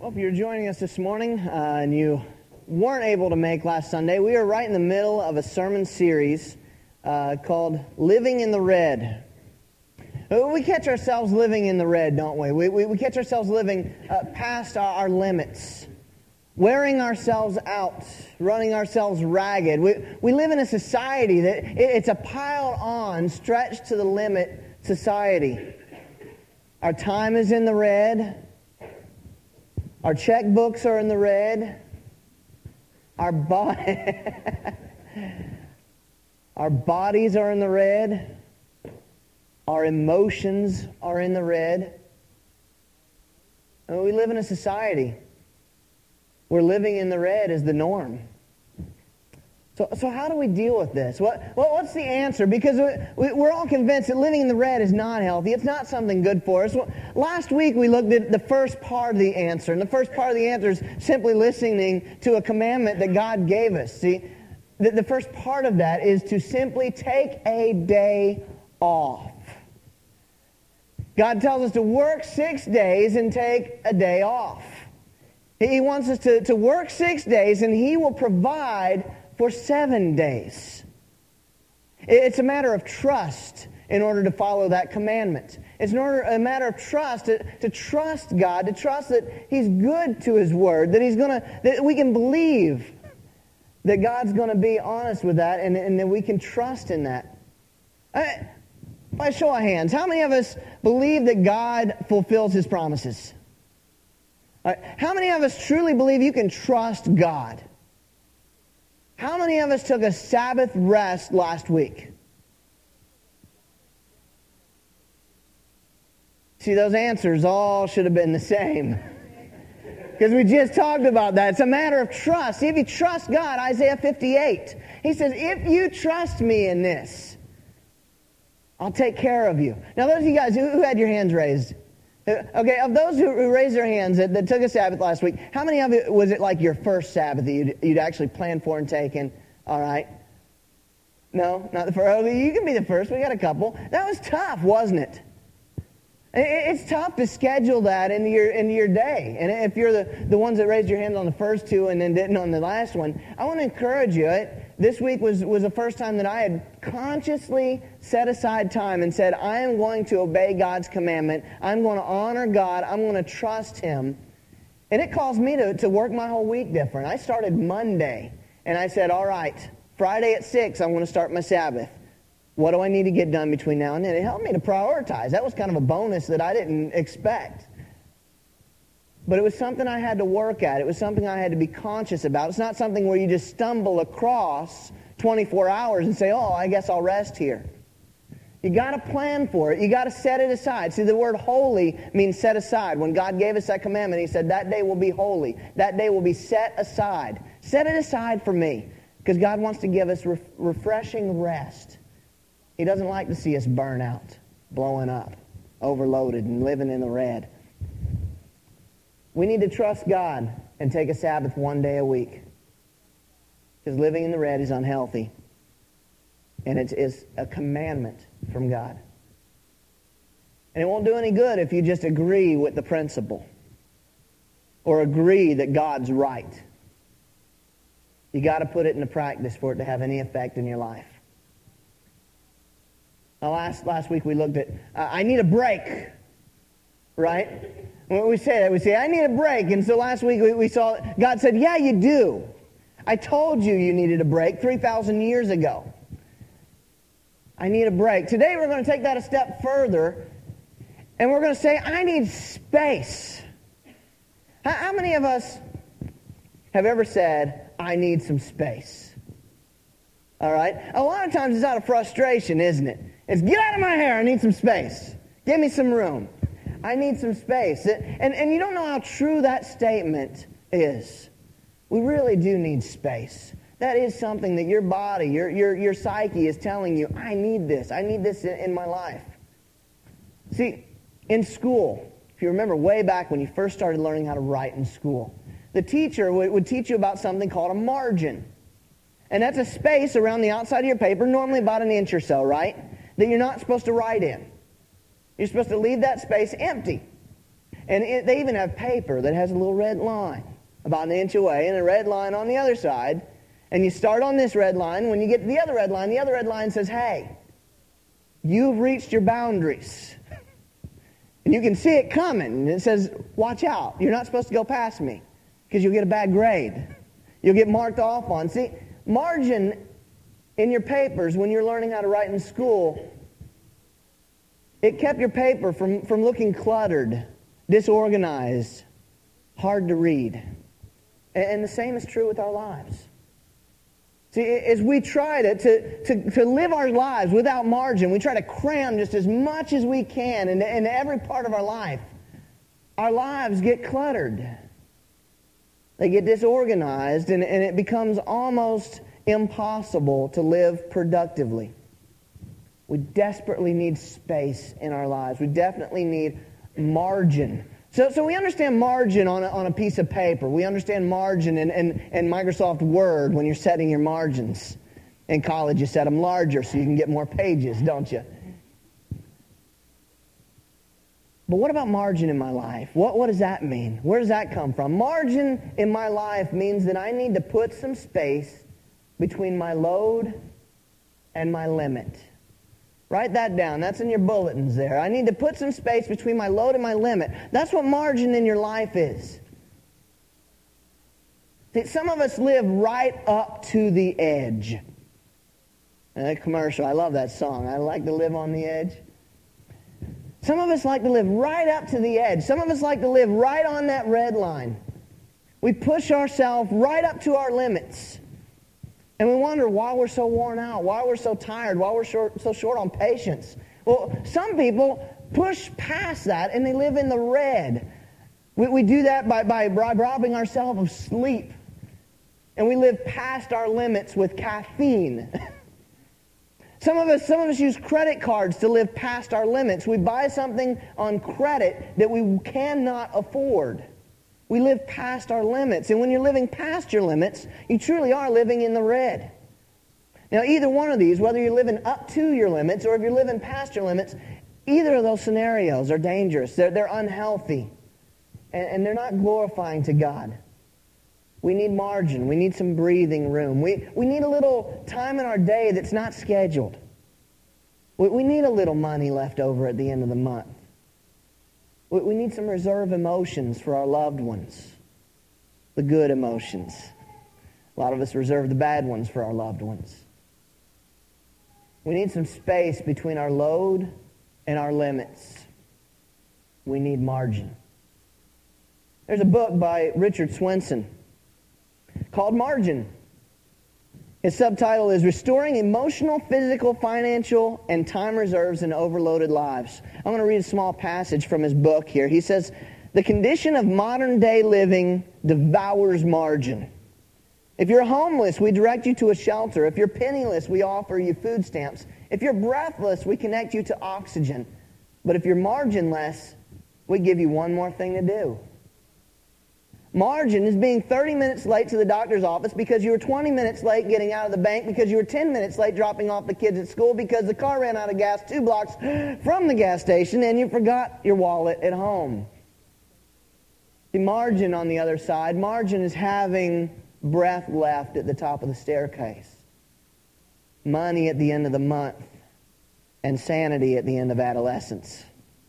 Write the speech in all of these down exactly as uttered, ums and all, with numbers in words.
Well, if you're joining us this morning uh, and you weren't able to make last Sunday, we are right in the middle of a sermon series uh, called Living in the Red. We catch ourselves living in the red, don't we? We, we, we catch ourselves living uh, past our, our limits, wearing ourselves out, running ourselves ragged. We, we live in a society that it, it's a piled-on, stretched to the limit society. Our time is in the red. Our checkbooks are in the red. Our, bo- Our bodies are in the red. Our emotions are in the red. And we live in a society where living in the red is the norm. So, so how do we deal with this? What, what what's the answer? Because we, we're all convinced that living in the red is not healthy. It's not something good for us. Well, last week we looked at the first part of the answer. And the first part of the answer is simply listening to a commandment that God gave us. See, the, the first part of that is to simply take a day off. God tells us to work six days and take a day off. He wants us to, to work six days and He will provide for seven days. It's a matter of trust in order to follow that commandment. It's in order, a matter of trust to, to trust God, to trust that He's good to His word, that He's gonna, that we can believe that God's going to be honest with that, and, and that we can trust in that. I, by show of hands, how many of us believe that God fulfills His promises? All right, how many of us truly believe you can trust God? How many of us took a Sabbath rest last week? See, those answers all should have been the same. Because we just talked about that. It's a matter of trust. See, if you trust God, Isaiah fifty-eight, He says, if you trust me in this, I'll take care of you. Now, those of you guys who, who had your hands raised, okay, of those who, who raised their hands that, that took a Sabbath last week, how many of it was it like your first Sabbath that you'd, you'd actually planned for and taken? All right. No, not the first. You can be the first. We got a couple. That was tough, wasn't it? It's tough to schedule that into your into your day. And if you're the, the ones that raised your hand on the first two and then didn't on the last one, I want to encourage you. It, this week was, was the first time that I had consciously set aside time and said, I am going to obey God's commandment. I'm going to honor God. I'm going to trust Him. And it caused me to, to work my whole week different. I started Monday, and I said, all right, Friday at six, I'm going to start my Sabbath. What do I need to get done between now and then? It helped me to prioritize. That was kind of a bonus that I didn't expect. But it was something I had to work at. It was something I had to be conscious about. It's not something where you just stumble across twenty-four hours and say, oh, I guess I'll rest here. You got to plan for it. You got to set it aside. See, the word holy means set aside. When God gave us that commandment, He said, that day will be holy. That day will be set aside. Set it aside for me. Because God wants to give us re- refreshing rest. He doesn't like to see us burn out, blowing up, overloaded, and living in the red. We need to trust God and take a Sabbath one day a week. Because living in the red is unhealthy. And it's, it's a commandment from God. And it won't do any good if you just agree with the principle. Or agree that God's right. You got to put it into practice for it to have any effect in your life. Now, last, last week we looked at, uh, I need a break, right? When we say that, we say, I need a break. And so last week we, we saw, God said, yeah, you do. I told you you needed a break three thousand years ago. I need a break. Today we're going to take that a step further, and we're going to say, I need space. How, how many of us have ever said, I need some space? All right? A lot of times it's out of frustration, isn't it? It's, get out of my hair, I need some space. Give me some room. I need some space. And, and you don't know how true that statement is. We really do need space. That is something that your body, your, your, your psyche is telling you, I need this. I need this in, in my life. See, in school, if you remember way back when you first started learning how to write in school, the teacher would, would teach you about something called a margin. And that's a space around the outside of your paper, normally about an inch or so, right? That you're not supposed to write in. You're supposed to leave that space empty. And it, they even have paper that has a little red line about an inch away and a red line on the other side. And you start on this red line. When you get to the other red line, the other red line says, hey, you've reached your boundaries. And you can see it coming. And it says, watch out. You're not supposed to go past me because you'll get a bad grade. You'll get marked off on. See, margin in your papers when you're learning how to write in school, it kept your paper from, from looking cluttered, disorganized, hard to read. And, and the same is true with our lives. See, as we try to, to, to, to live our lives without margin, we try to cram just as much as we can into, into every part of our life, our lives get cluttered. They get disorganized, and, and it becomes almost impossible to live productively. We desperately need space in our lives. We definitely need margin. So, so we understand margin on a, on a piece of paper. We understand margin in, in, in Microsoft Word when you're setting your margins. In college, you set them larger so you can get more pages, don't you? But what about margin in my life? What, what does that mean? Where does that come from? Margin in my life means that I need to put some space between my load and my limit. Write that down. That's in your bulletins there. I need to put some space between my load and my limit. That's what margin in your life is. See, some of us live right up to the edge. And that commercial, I love that song. I like to live on the edge. Some of us like to live right up to the edge. Some of us like to live right on that red line. We push ourselves right up to our limits. And we wonder why we're so worn out, why we're so tired, why we're short, so short on patience. Well, some people push past that and they live in the red. We, we do that by, by robbing ourselves of sleep. And we live past our limits with caffeine. Some of us, some of us use credit cards to live past our limits. We buy something on credit that we cannot afford. We live past our limits. And when you're living past your limits, you truly are living in the red. Now, either one of these, whether you're living up to your limits or if you're living past your limits, either of those scenarios are dangerous. They're, they're unhealthy. And, and they're not glorifying to God. We need margin. We need some breathing room. We, we need a little time in our day that's not scheduled. We, we need a little money left over at the end of the month. We need some reserve emotions for our loved ones. The good emotions. A lot of us reserve the bad ones for our loved ones. We need some space between our load and our limits. We need margin. There's a book by Richard Swenson called Margin. His subtitle is Restoring Emotional, Physical, Financial, and Time Reserves in Overloaded Lives. I'm going to read a small passage from his book here. He says, the condition of modern-day living devours margin. If you're homeless, we direct you to a shelter. If you're penniless, we offer you food stamps. If you're breathless, we connect you to oxygen. But if you're marginless, we give you one more thing to do. Margin is being thirty minutes late to the doctor's office because you were twenty minutes late getting out of the bank, because you were ten minutes late dropping off the kids at school, because the car ran out of gas two blocks from the gas station and you forgot your wallet at home. The margin on the other side, margin is having breath left at the top of the staircase, money at the end of the month, and sanity at the end of adolescence.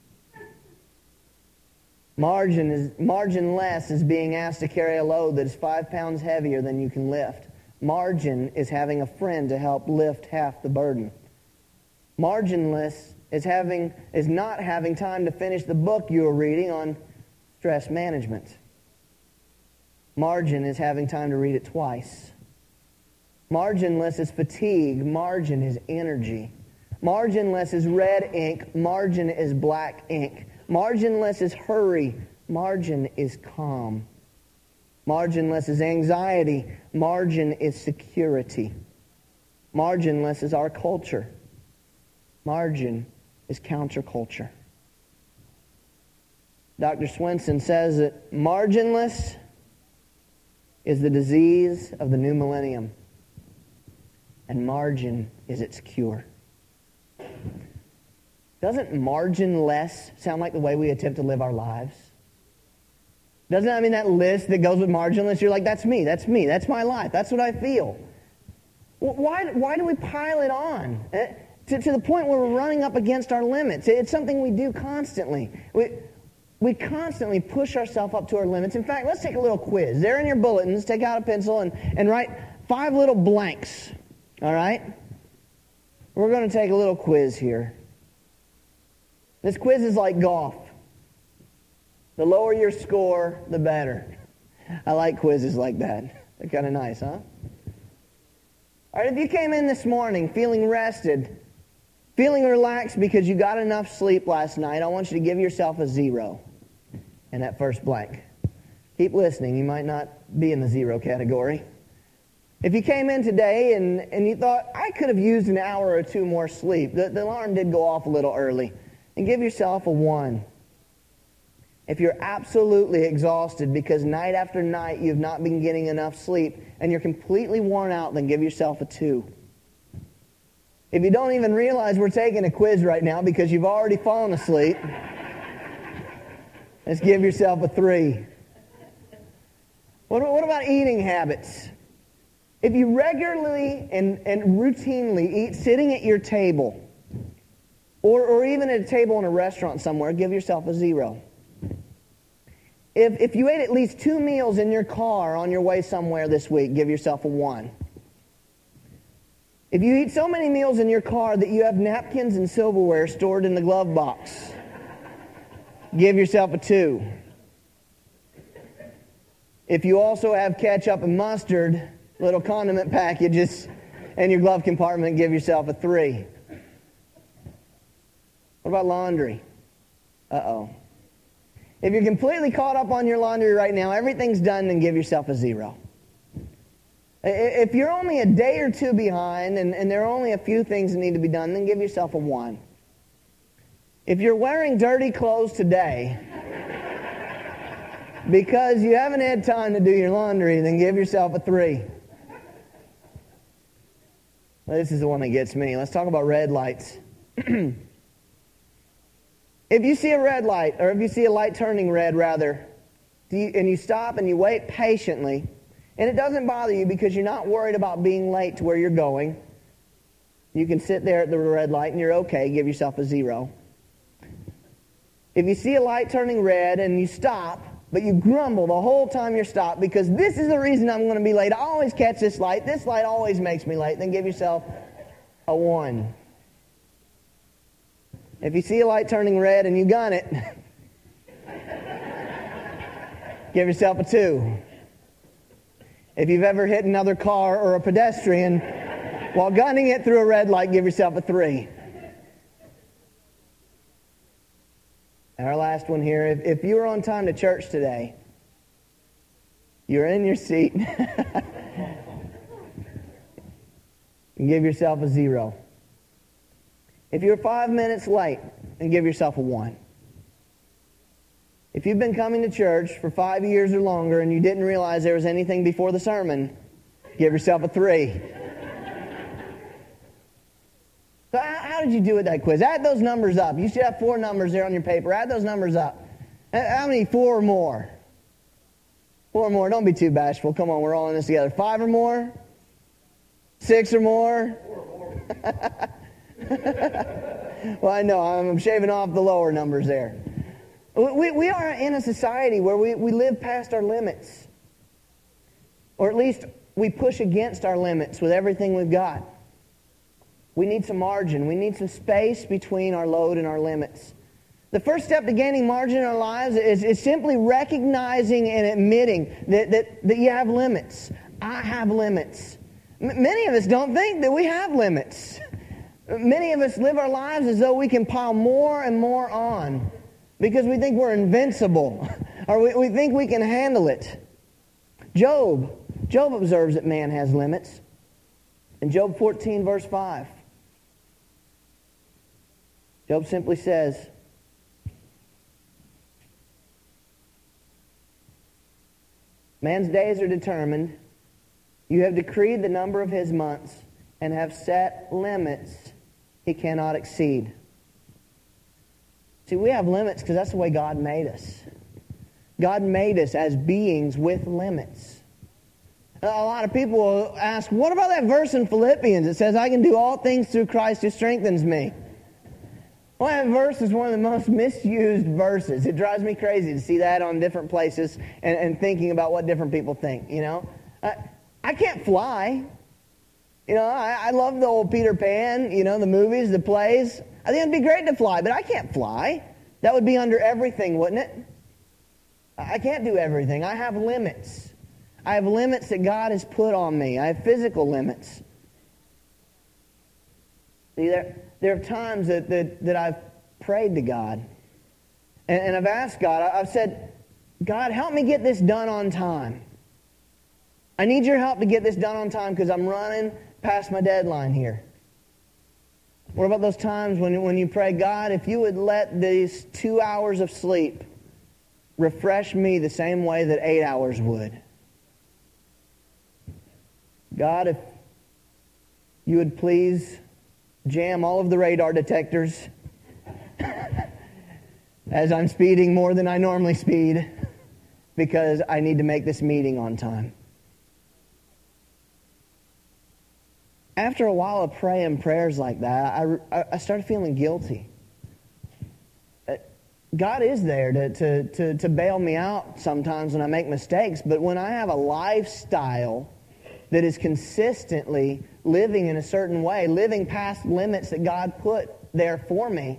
Margin is marginless is being asked to carry a load that is five pounds heavier than you can lift. Margin is having a friend to help lift half the burden. Marginless is having is not having time to finish the book you are reading on stress management. Margin is having time to read it twice. Marginless is fatigue. Margin is energy. Marginless is red ink. Margin is black ink. Marginless is hurry. Margin is calm. Marginless is anxiety. Margin is security. Marginless is our culture. Margin is counterculture. Doctor Swenson says that marginless is the disease of the new millennium, and margin is its cure. Doesn't margin less sound like the way we attempt to live our lives? Doesn't that mean that list that goes with marginless? You're like, that's me, that's me, that's my life, that's what I feel. Why, why do we pile it on eh, to, to the point where we're running up against our limits? It's something we do constantly. We, we constantly push ourselves up to our limits. In fact, let's take a little quiz. There in your bulletins, take out a pencil and, and write five little blanks. All right? We're going to take a little quiz here. This quiz is like golf. The lower your score, the better. I like quizzes like that. They're kind of nice, huh? All right, if you came in this morning feeling rested, feeling relaxed because you got enough sleep last night, I want you to give yourself a zero in that first blank. Keep listening. You might not be in the zero category. If you came in today and, and you thought, I could have used an hour or two more sleep, the, the alarm did go off a little early, and give yourself a one. If you're absolutely exhausted because night after night you've not been getting enough sleep and you're completely worn out, then give yourself a two. If you don't even realize we're taking a quiz right now because you've already fallen asleep, let's give yourself a three. What, what about eating habits? If you regularly and, and routinely eat sitting at your table, or, or even at a table in a restaurant somewhere, give yourself a zero. If, if you ate at least two meals in your car on your way somewhere this week, give yourself a one. If you eat so many meals in your car that you have napkins and silverware stored in the glove box, give yourself a two. If you also have ketchup and mustard, little condiment packages in your glove compartment, give yourself a three. What about laundry? Uh-oh. If you're completely caught up on your laundry right now, everything's done, then give yourself a zero. If you're only a day or two behind and, and there are only a few things that need to be done, then give yourself a one. If you're wearing dirty clothes today because you haven't had time to do your laundry, then give yourself a three. Well, this is the one that gets me. Let's talk about red lights. If you see a red light, or if you see a light turning red, rather, you, and you stop and you wait patiently, and it doesn't bother you because you're not worried about being late to where you're going, you can sit there at the red light and you're okay, give yourself a zero. If you see a light turning red and you stop, but you grumble the whole time you're stopped because this is the reason I'm going to be late, I always catch this light, this light always makes me late, then give yourself a one. If you see a light turning red and you gun it, give yourself a two. If you've ever hit another car or a pedestrian while gunning it through a red light, give yourself a three. And our last one here, if, if you were on time to church today, you're in your seat, and give yourself a zero. If you're five minutes late, then give yourself a one. If you've been coming to church for five years or longer and you didn't realize there was anything before the sermon, give yourself a three. So how, how did you do with that quiz? Add those numbers up. You should have four numbers there on your paper. Add those numbers up. How many? Four or more? Four or more. Don't be too bashful. Come on, we're all in this together. Five or more? Six or more? Four or more. Well, I know. I'm shaving off the lower numbers there. We, we are in a society where we, we live past our limits. Or at least we push against our limits with everything we've got. We need some margin. We need some space between our load and our limits. The first step to gaining margin in our lives is, is simply recognizing and admitting that, that, that you have limits. I have limits. M- many of us don't think that we have limits. Many of us live our lives as though we can pile more and more on because we think we're invincible or we, we think we can handle it. Job, Job observes that man has limits. In Job fourteen, verse five, Job simply says, man's days are determined. You have decreed the number of his months and have set limits he cannot exceed. See, we have limits because that's the way God made us. God made us as beings with limits. A lot of people will ask, what about that verse in Philippians that says, I can do all things through Christ who strengthens me? Well, that verse is one of the most misused verses. It drives me crazy to see that on different places and, and thinking about what different people think, you know. I, I can't fly. You know, I, I love the old Peter Pan, you know, the movies, the plays. I think it'd be great to fly, but I can't fly. That would be under everything, wouldn't it? I can't do everything. I have limits. I have limits that God has put on me. I have physical limits. See, there, there are times that, that, that I've prayed to God. And, and I've asked God, I've said, God, help me get this done on time. I need your help to get this done on time because I'm running past my deadline here. What about those times when, when you pray, God, if you would let these two hours of sleep refresh me the same way that eight hours would? God, if you would please jam all of the radar detectors as I'm speeding more than I normally speed because I need to make this meeting on time. After a while of praying prayers like that, I, I started feeling guilty. God is there to, to, to, to bail me out sometimes when I make mistakes, but when I have a lifestyle that is consistently living in a certain way, living past limits that God put there for me,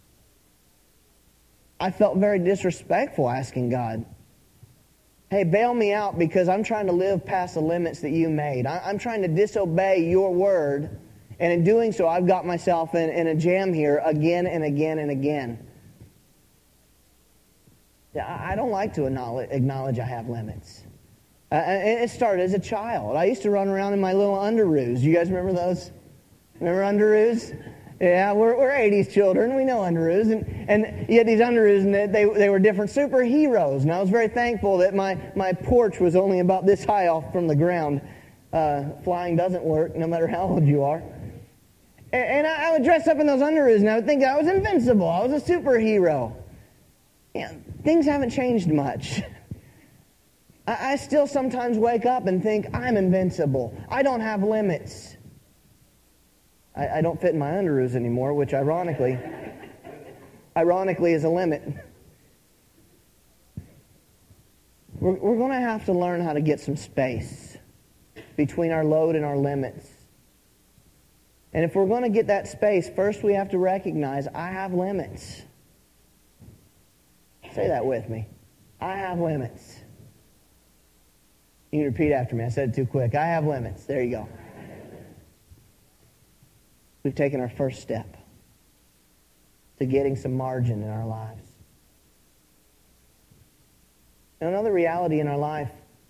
I felt very disrespectful asking God, hey, bail me out because I'm trying to live past the limits that you made. I'm trying to disobey your word, and in doing so, I've got myself in, in a jam here again and again and again. I don't like to acknowledge I have limits. Uh, and it started as a child. I used to run around in my little underoos. You guys remember those? Remember underoos? Yeah, we're, we're eighties children. We know underoos. And, and you had these underoos, and they, they were different superheroes. And I was very thankful that my, my porch was only about this high off from the ground. Uh, flying doesn't work, no matter how old you are. And, and I, I would dress up in those underoos, and I would think I was invincible. I was a superhero. Yeah, things haven't changed much. I, I still sometimes wake up and think, I'm invincible. I don't have limits. I, I don't fit in my underoos anymore, which ironically, ironically is a limit. We're, we're going to have to learn how to get some space between our load and our limits. And if we're going to get that space, first we have to recognize I have limits. Say that with me. I have limits. You can repeat after me. I said it too quick. I have limits. There you go. We've taken our first step to getting some margin in our lives. And another reality in our life,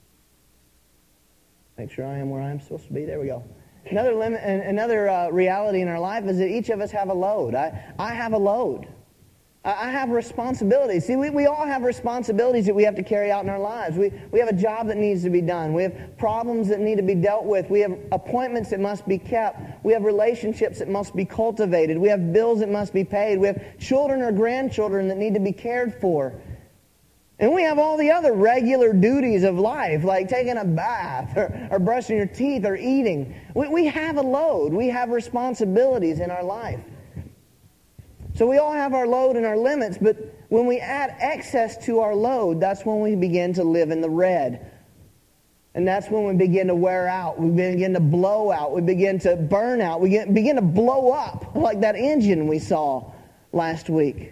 make sure I am where I'm supposed to be. There we go. Another limit, another uh, reality in our life is that each of us have a load. I, I have a load. I have responsibilities. See, we, we all have responsibilities that we have to carry out in our lives. We, we have a job that needs to be done. We have problems that need to be dealt with. We have appointments that must be kept. We have relationships that must be cultivated. We have bills that must be paid. We have children or grandchildren that need to be cared for. And we have all the other regular duties of life, like taking a bath or, or brushing your teeth or eating. We, we have a load. We have responsibilities in our life. So we all have our load and our limits, but when we add excess to our load, that's when we begin to live in the red. And that's when we begin to wear out. We begin to blow out. We begin to burn out. We get, begin to blow up like that engine we saw last week.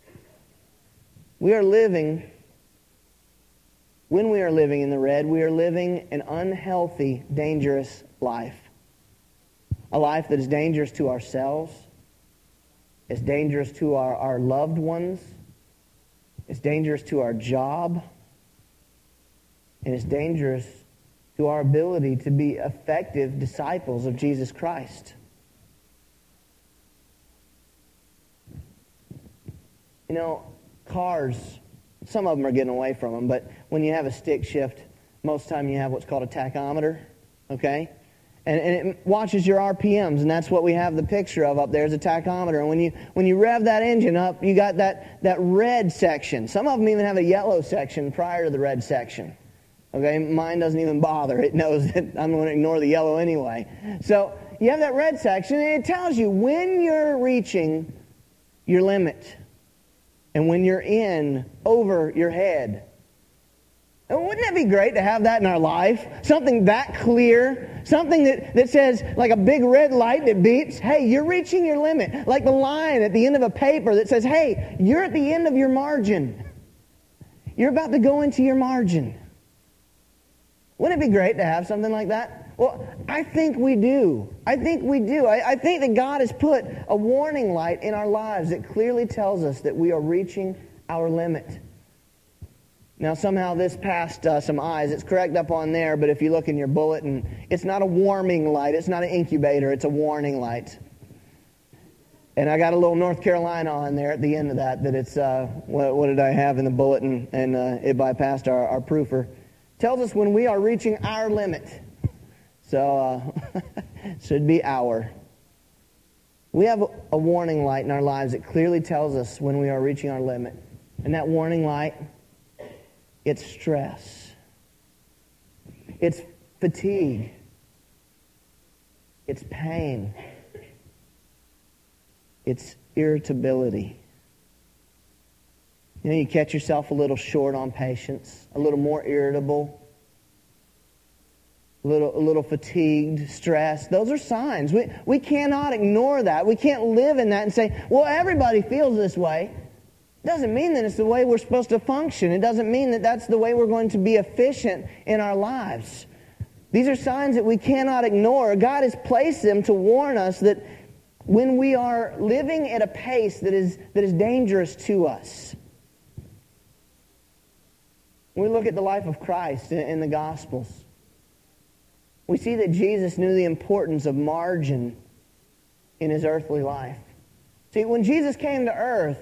We are living, when we are living in the red, we are living an unhealthy, dangerous life. A life that is dangerous to ourselves. It's dangerous to our, our loved ones. It's dangerous to our job. And it's dangerous to our ability to be effective disciples of Jesus Christ. You know, cars, some of them are getting away from them, but when you have a stick shift, most of the time you have what's called a tachometer, okay? And, and it watches your R P Ms, and that's what we have the picture of up there is a tachometer. And when you when you rev that engine up, you got that, that red section. Some of them even have a yellow section prior to the red section. Okay, mine doesn't even bother. It knows that I'm going to ignore the yellow anyway. So you have that red section, and it tells you when you're reaching your limit and when you're in over your head. And wouldn't that be great to have that in our life? Something that clear, something that, that says, like a big red light that beeps, hey, you're reaching your limit. Like the line at the end of a paper that says, hey, you're at the end of your margin. You're about to go into your margin. Wouldn't it be great to have something like that? Well, I think we do. I think we do. I, I think that God has put a warning light in our lives that clearly tells us that we are reaching our limit. Now, somehow this passed uh, some eyes. It's correct up on there, but if you look in your bulletin, it's not a warming light. It's not an incubator. It's a warning light. And I got a little North Carolina on there at the end of that, that it's, uh, what, what did I have in the bulletin? And uh, it bypassed our, our proofer. Tells us when we are reaching our limit. So, uh, should be our. We have a, a warning light in our lives that clearly tells us when we are reaching our limit. And that warning light, it's stress. It's fatigue. It's pain. It's irritability. You know, you catch yourself a little short on patience, a little more irritable, a little, a little fatigued, stressed. Those are signs. We, we cannot ignore that. We can't live in that and say, well, everybody feels this way. It doesn't mean that it's the way we're supposed to function. It doesn't mean that that's the way we're going to be efficient in our lives. These are signs that we cannot ignore. God has placed them to warn us that when we are living at a pace that is, that is dangerous to us. When we look at the life of Christ in, in the Gospels, we see that Jesus knew the importance of margin in his earthly life. See, when Jesus came to earth,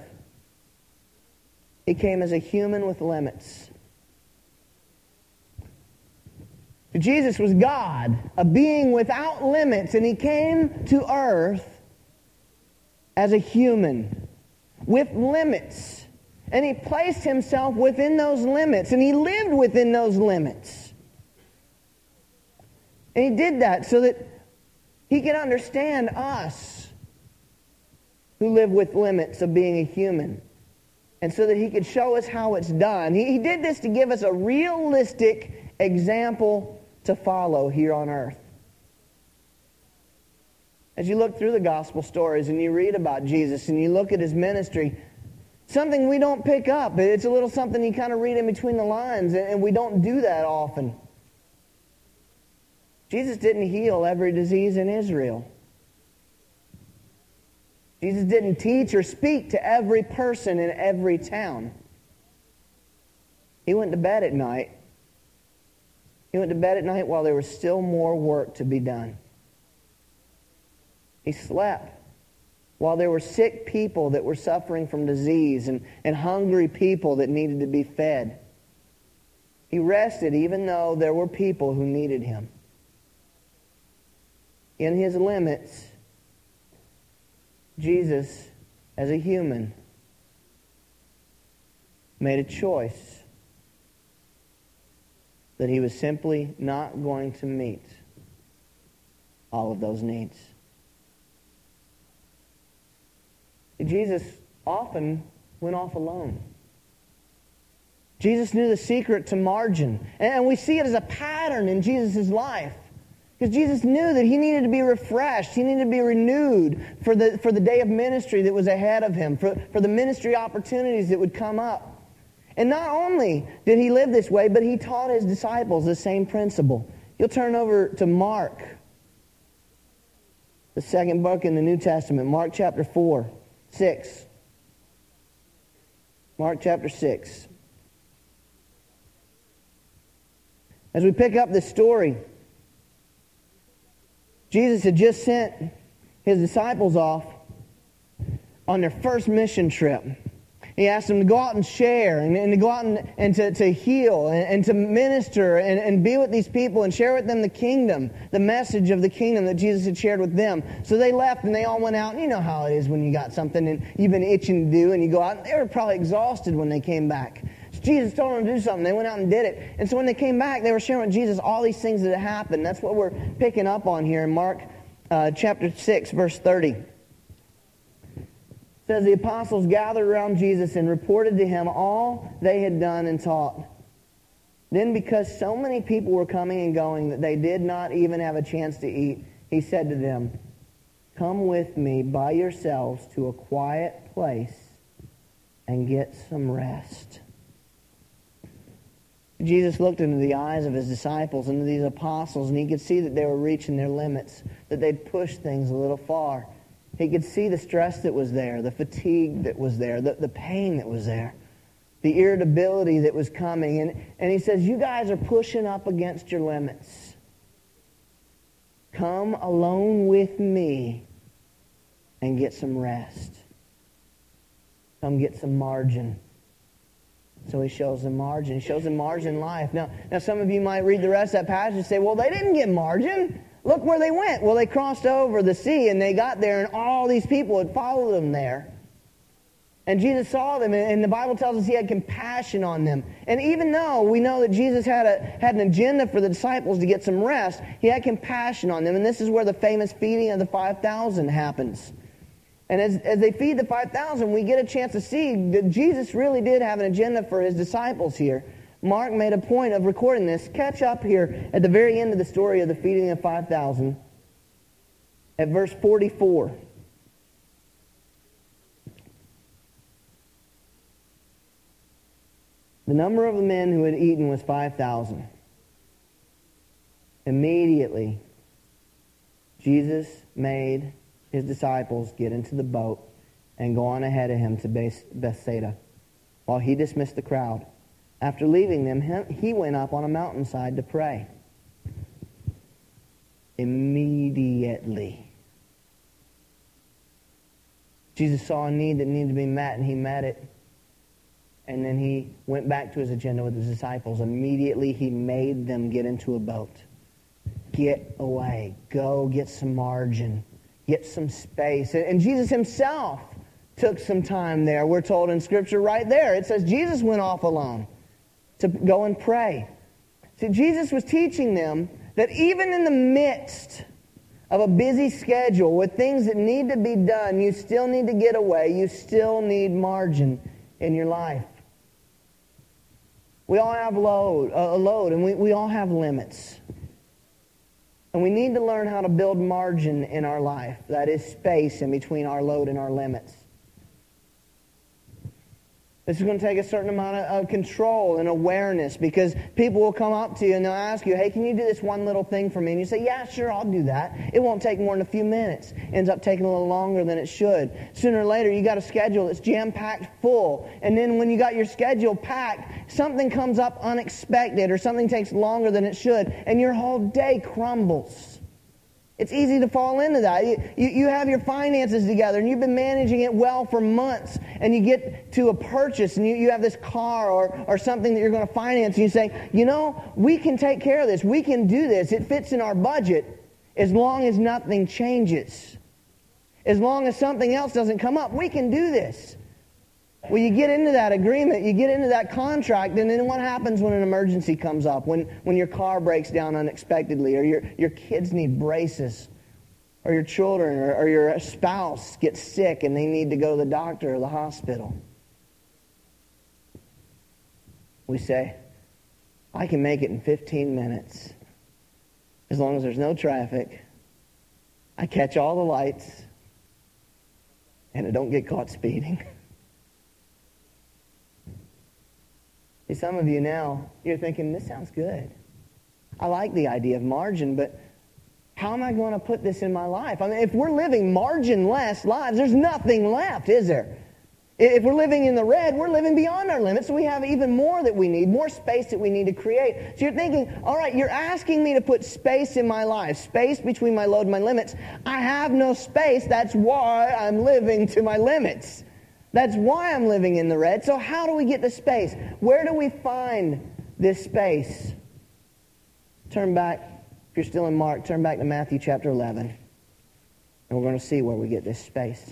he came as a human with limits. Jesus was God, a being without limits, and he came to earth as a human with limits. And he placed himself within those limits, and he lived within those limits. And he did that so that he could understand us who live with limits of being a human. And so that he could show us how it's done. He, he did this to give us a realistic example to follow here on earth. As you look through the gospel stories and you read about Jesus and you look at his ministry, something we don't pick up. It's a little something you kind of read in between the lines, and we don't do that often. Jesus didn't heal every disease in Israel. Jesus didn't teach or speak to every person in every town. He went to bed at night. He went to bed at night while there was still more work to be done. He slept while there were sick people that were suffering from disease and, and hungry people that needed to be fed. He rested even though there were people who needed him. In his limits, Jesus, as a human, made a choice that he was simply not going to meet all of those needs. Jesus often went off alone. Jesus knew the secret to margin. And we see it as a pattern in Jesus' life. Because Jesus knew that he needed to be refreshed. He needed to be renewed for the, for the day of ministry that was ahead of him. For, for the ministry opportunities that would come up. And not only did he live this way, but he taught his disciples the same principle. You'll turn over to Mark. The second book in the New Testament. Mark chapter four. six. Mark chapter six. As we pick up this story, Jesus had just sent his disciples off on their first mission trip. He asked them to go out and share and, and to go out and, and to, to heal and, and to minister and, and be with these people and share with them the kingdom, the message of the kingdom that Jesus had shared with them. So they left and they all went out. And you know how it is when you got something and you've been itching to do and you go out. And they were probably exhausted when they came back. So Jesus told them to do something. They went out and did it. And so when they came back, they were sharing with Jesus all these things that had happened. That's what we're picking up on here in Mark uh, chapter six, verse thirty. It says, the apostles gathered around Jesus and reported to him all they had done and taught. Then because so many people were coming and going that they did not even have a chance to eat, he said to them, come with me by yourselves to a quiet place and get some rest. Jesus looked into the eyes of his disciples, into these apostles, and he could see that they were reaching their limits, that they'd pushed things a little far. He could see the stress that was there, the fatigue that was there, the, the pain that was there, the irritability that was coming. And, and he says, you guys are pushing up against your limits. Come alone with me and get some rest. Come get some margin. So he shows them margin. He shows them margin in life. Now, now some of you might read the rest of that passage and say, well, they didn't get margin. Look where they went. Well, they crossed over the sea and they got there and all these people had followed them there. And Jesus saw them, and the Bible tells us he had compassion on them. And even though we know that Jesus had a had an agenda for the disciples to get some rest, he had compassion on them. And this is where the famous feeding of the five thousand happens. And as, as they feed the five thousand, we get a chance to see that Jesus really did have an agenda for his disciples here. Mark made a point of recording this. Catch up here at the very end of the story of the feeding of five thousand at verse forty-four. The number of the men who had eaten was five thousand. Immediately, Jesus made his disciples get into the boat and go on ahead of him to Bethsaida, while he dismissed the crowd. After leaving them, he went up on a mountainside to pray. Immediately, Jesus saw a need that needed to be met, and he met it. And then he went back to his agenda with his disciples. Immediately, he made them get into a boat. Get away. Go get some margin. Get some space. And Jesus himself took some time there. We're told in Scripture right there. It says Jesus went off alone to go and pray. See, Jesus was teaching them that even in the midst of a busy schedule with things that need to be done, you still need to get away. You still need margin in your life. We all have load, a load, and we, we all have limits. And we need to learn how to build margin in our life. That is space in between our load and our limits. This is going to take a certain amount of, of control and awareness, because people will come up to you and they'll ask you, hey, can you do this one little thing for me? And you say, yeah, sure, I'll do that. It won't take more than a few minutes. Ends up taking a little longer than it should. Sooner or later, you got a schedule that's jam-packed full. And then when you got your schedule packed, something comes up unexpected or something takes longer than it should, and your whole day crumbles. It's easy to fall into that. You, you, you have your finances together and you've been managing it well for months, and you get to a purchase and you, you have this car or, or something that you're going to finance, and you say, you know, we can take care of this. We can do this. It fits in our budget as long as nothing changes. As long as something else doesn't come up, we can do this. Well, you get into that agreement, you get into that contract, and then what happens when an emergency comes up? When when your car breaks down unexpectedly, or your, your kids need braces, or your children or, or your spouse gets sick and they need to go to the doctor or the hospital. We say, I can make it in fifteen minutes. As long as there's no traffic, I catch all the lights, and I don't get caught speeding. See, some of you now, you're thinking, this sounds good. I like the idea of margin, but how am I going to put this in my life? I mean, if we're living margin-less lives, there's nothing left, is there? If we're living in the red, we're living beyond our limits, so we have even more that we need, more space that we need to create. So you're thinking, all right, you're asking me to put space in my life, space between my load and my limits. I have no space. That's why I'm living to my limits. That's why I'm living in the red. So how do we get the space? Where do we find this space? Turn back, if you're still in Mark, turn back to Matthew chapter eleven. And we're going to see where we get this space.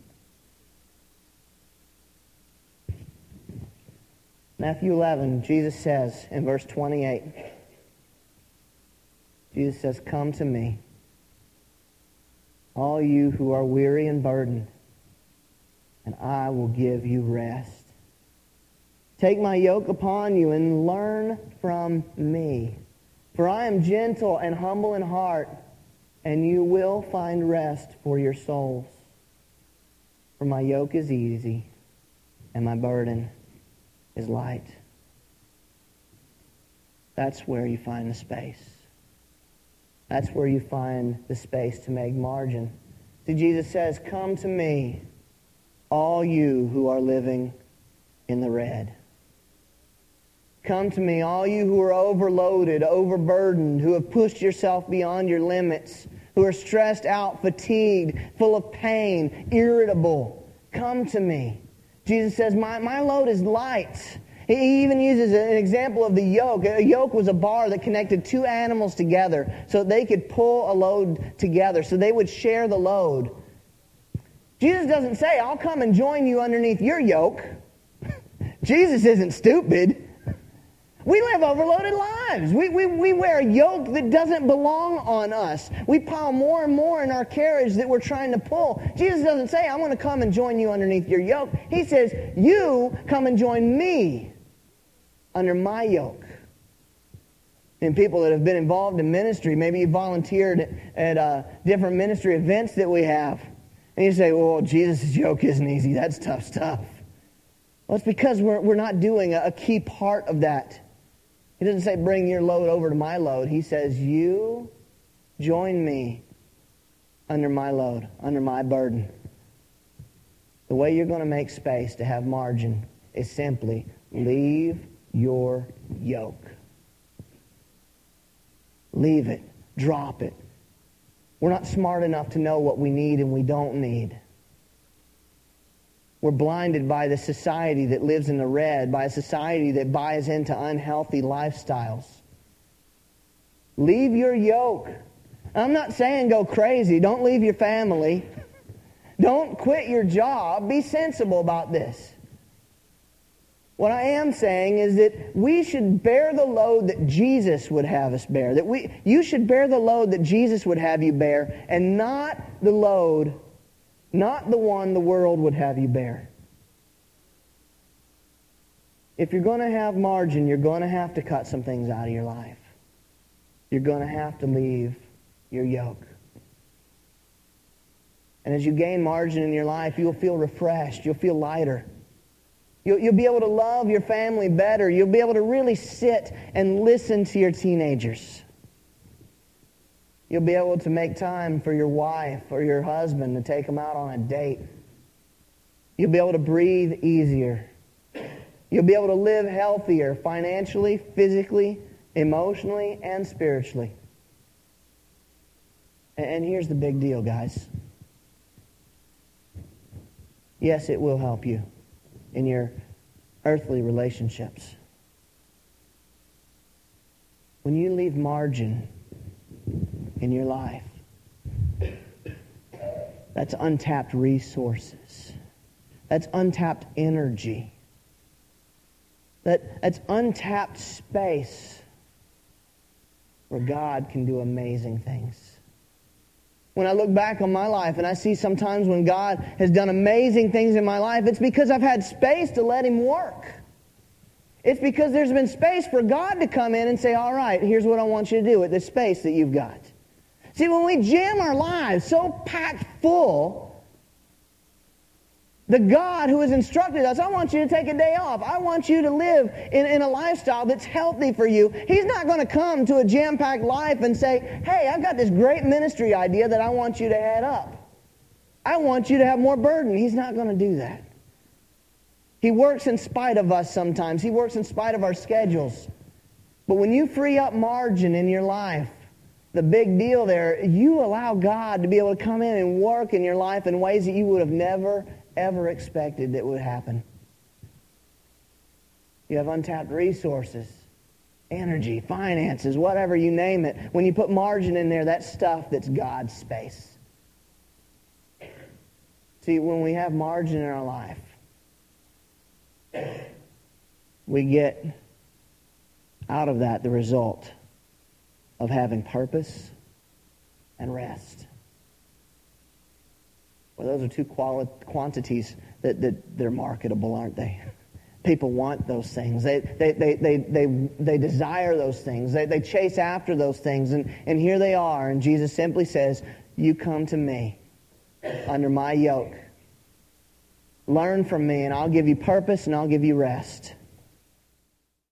Matthew eleven, Jesus says in verse twenty-eight, Jesus says, "Come to me, all you who are weary and burdened, and I will give you rest. Take my yoke upon you and learn from me. For I am gentle and humble in heart, and you will find rest for your souls. For my yoke is easy, and my burden is light." That's where you find the space. That's where you find the space to make margin. See, Jesus says, "Come to me, all you who are living in the red. Come to me, all you who are overloaded, overburdened, who have pushed yourself beyond your limits, who are stressed out, fatigued, full of pain, irritable. Come to me." Jesus says, my, my load is light. He even uses an example of the yoke. A yoke was a bar that connected two animals together so they could pull a load together, so they would share the load. Jesus doesn't say, "I'll come and join you underneath your yoke." Jesus isn't stupid. We live overloaded lives. We, we, we wear a yoke that doesn't belong on us. We pile more and more in our carriage that we're trying to pull. Jesus doesn't say, "I'm going to come and join you underneath your yoke." He says, "You come and join me under my yoke." And people that have been involved in ministry, maybe you volunteered at, at uh, different ministry events that we have. And you say, "Well, Jesus' yoke isn't easy. That's tough stuff." Well, it's because we're, we're not doing a, a key part of that. He doesn't say, "Bring your load over to my load." He says, "You join me under my load, under my burden." The way you're going to make space to have margin is simply leave your yoke. Leave it. Drop it. We're not smart enough to know what we need and we don't need. We're blinded by the society that lives in the red, by a society that buys into unhealthy lifestyles. Leave your yoke. I'm not saying go crazy. Don't leave your family. Don't quit your job. Be sensible about this. What I am saying is that we should bear the load that Jesus would have us bear. That we, you should bear the load that Jesus would have you bear, and not the load, not the one the world would have you bear. If you're going to have margin, you're going to have to cut some things out of your life. You're going to have to leave your yoke. And as you gain margin in your life, you'll feel refreshed. You'll feel lighter. You'll, you'll be able to love your family better. You'll be able to really sit and listen to your teenagers. You'll be able to make time for your wife or your husband to take them out on a date. You'll be able to breathe easier. You'll be able to live healthier financially, physically, emotionally, and spiritually. And, and here's the big deal, guys. Yes, it will help you in your earthly relationships. When you leave margin in your life, that's untapped resources. That's untapped energy. That, that's untapped space where God can do amazing things. When I look back on my life and I see sometimes when God has done amazing things in my life, it's because I've had space to let Him work. It's because there's been space for God to come in and say, "All right, here's what I want you to do with this space that you've got." See, when we jam our lives so packed full, the God who has instructed us, "I want you to take a day off. I want you to live in, in a lifestyle that's healthy for you." He's not going to come to a jam-packed life and say, "Hey, I've got this great ministry idea that I want you to head up. I want you to have more burden." He's not going to do that. He works in spite of us sometimes. He works in spite of our schedules. But when you free up margin in your life, the big deal there, you allow God to be able to come in and work in your life in ways that you would have never ever expected that would happen. You have untapped resources, energy, finances, whatever you name it. When you put margin in there, that's stuff that's God's space. See, when we have margin in our life, we get out of that the result of having purpose and rest. Well, those are two quali- quantities that, that they're marketable, aren't they? People want those things. They they they they they, they desire those things. They they chase after those things. And, and here they are. And Jesus simply says, you come to me under my yoke. Learn from me, and I'll give you purpose and I'll give you rest.